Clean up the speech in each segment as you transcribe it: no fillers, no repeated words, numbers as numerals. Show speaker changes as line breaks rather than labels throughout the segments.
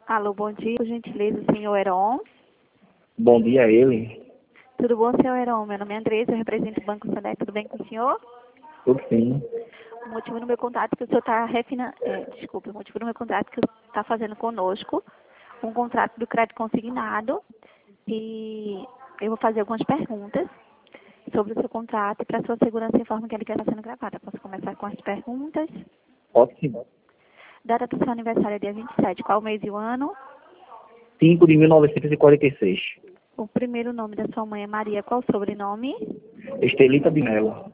Alô, bom dia, por gentileza, senhor Heron.
Bom dia a ele.
Tudo bom, senhor Heron? Meu nome é Andressa, eu represento o Banco Santander, tudo bem com o senhor?
Tudo sim.
O motivo do meu contato é que o senhor está o motivo do meu contato é que o senhor está fazendo conosco um contrato do crédito consignado e eu vou fazer algumas perguntas sobre o seu contrato e para sua segurança informo que ele está sendo gravada. Posso começar com as perguntas?
Pode sim.
Data do seu aniversário é dia 27, qual o mês e o ano?
5 de 1946.
O primeiro nome da sua mãe é Maria, qual o sobrenome?
Estelita de Mello.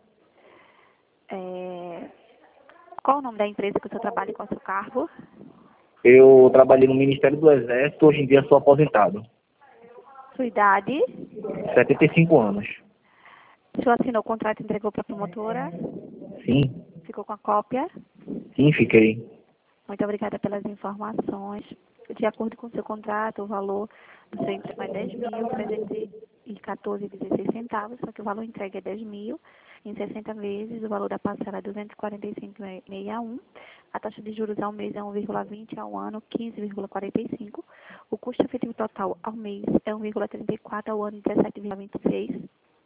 Qual o nome da empresa que o senhor trabalha e qual é o seu cargo?
Eu trabalhei no Ministério do Exército, hoje em dia sou aposentado.
Sua idade?
75 anos.
O senhor assinou o contrato e entregou para a promotora?
Sim,
Ficou com a cópia?
sim, fiquei.
Muito obrigada pelas informações. De acordo com o seu contrato, o valor do seu emprego é 10.314,16 centavos, só que o valor entregue é 10.000 em 60 vezes, o valor da parcela é 245,61. A taxa de juros ao mês é 1,20, ao ano 15,45. O custo efetivo total ao mês é 1,34, ao ano 17,26.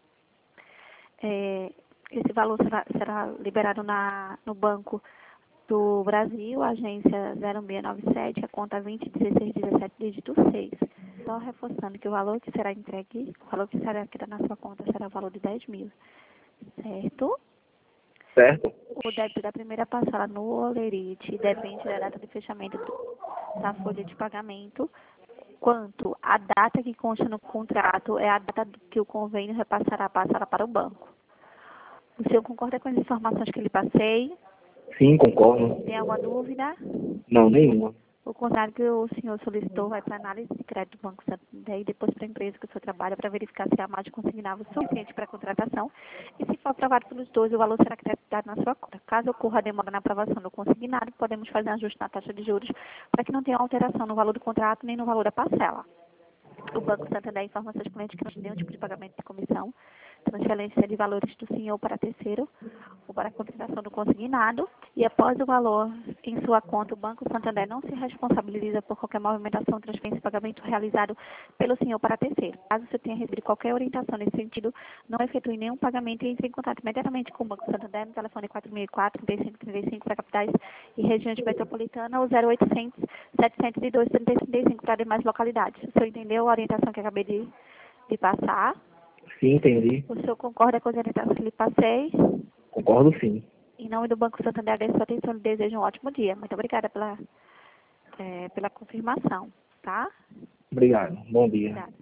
Esse valor será liberado no Banco do Brasil, agência 0697, a conta 201617, dígito 6. Só reforçando que o valor que será entregue, o valor que será aqui na sua conta será o valor de 10.000, certo?
Certo?
O débito da primeira parcela no Olerite depende da data de fechamento da folha de pagamento, quanto a data que consta no contrato é a data que o convênio repassará a parcela para o banco. O senhor concorda com as informações que lhe passei?
Sim, concordo.
Tem alguma dúvida?
Não, nenhuma.
O contrato que o senhor solicitou vai para análise de crédito do Banco Santander e depois para a empresa que o senhor trabalha para verificar se a margem consignável é suficiente para a contratação e se for aprovado pelos dois, o valor será creditado na sua conta. Caso ocorra a demora na aprovação do consignado, podemos fazer um ajuste na taxa de juros para que não tenha alteração no valor do contrato nem no valor da parcela. O Banco Santander informa seus clientes que não tem nenhum tipo de pagamento de comissão, transferência de valores do senhor para terceiro ou para a contratação do consignado, e após o valor em sua conta, o Banco Santander não se responsabiliza por qualquer movimentação, transferência e pagamento realizado pelo senhor para terceiro. Caso você tenha recebido qualquer orientação nesse sentido, não efetue nenhum pagamento e entre em contato imediatamente com o Banco Santander no telefone 4004-3535 para capitais e regiões metropolitanas ou 0800 702 3035 para demais localidades. O senhor entendeu a orientação que eu acabei de passar?
Sim, entendi.
O senhor concorda com as orientações que lhe passei?
Concordo sim.
Em nome do Banco Santander, agradeço a sua atenção e desejo um ótimo dia. Muito obrigada pela confirmação, tá?
Obrigado. Bom dia.
Obrigada.